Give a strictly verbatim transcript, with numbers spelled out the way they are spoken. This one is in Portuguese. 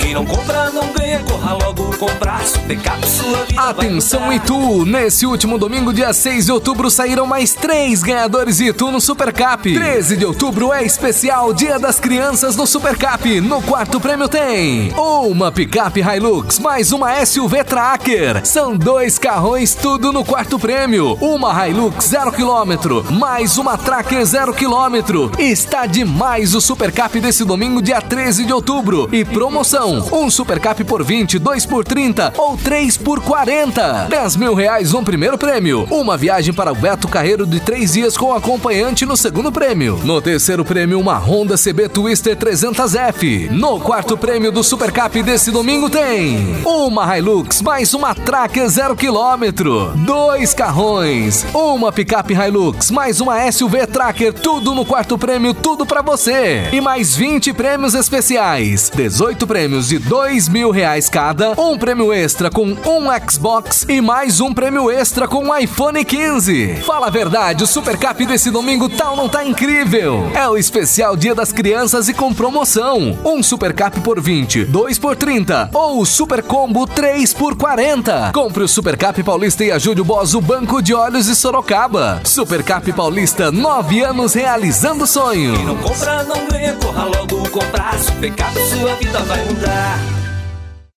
Quem não compra não ganha, corra logo comprar Supercap, sua vida. Atenção Itu, nesse último domingo, dia seis de outubro, saíram mais três ganhadores Itu no Supercap. treze de outubro é especial Dia das Crianças no Supercap. No quarto prêmio tem uma picape Hilux, mais uma S U V Tracker. São dois carrões, tudo no quarto prêmio. Uma Hilux zero quilômetro, mais uma Tracker zero quilômetro. Está demais o Supercap desse domingo, dia treze de outubro. E promoção, um Supercap por vinte, dois por trinta ou três por quarenta. dez mil reais no primeiro prêmio. Uma viagem para o Beto Carreiro de três dias com acompanhante no segundo prêmio. No terceiro prêmio, uma Honda C B Twister trezentos F. No quarto prêmio do Supercap desse domingo tem uma Hilux, mais uma Tracker zero quilômetro. Dois carrões, uma picape Hilux, mais uma S U V Tracker, tudo no quarto prêmio, tudo pra você. E mais vinte prêmios especiais. dezoito prêmios de dois mil reais cada, um prêmio extra com um Xbox e mais um prêmio extra com um iPhone quinze. Fala a verdade, o Supercap desse domingo tá ou não tá incrível? É o especial Dia das Crianças e com promoção. Um Supercap por vinte, dois por trinta ou o Super Combo três por quarenta. Compre o Supercap Paulista e ajude o Boss, o Banco de Olhos e Sorocaba. Supercap Paulista, nove anos realizando sonhos. Quem não compra não ganha, corra logo comprar Supercap, sua vida vai mudar.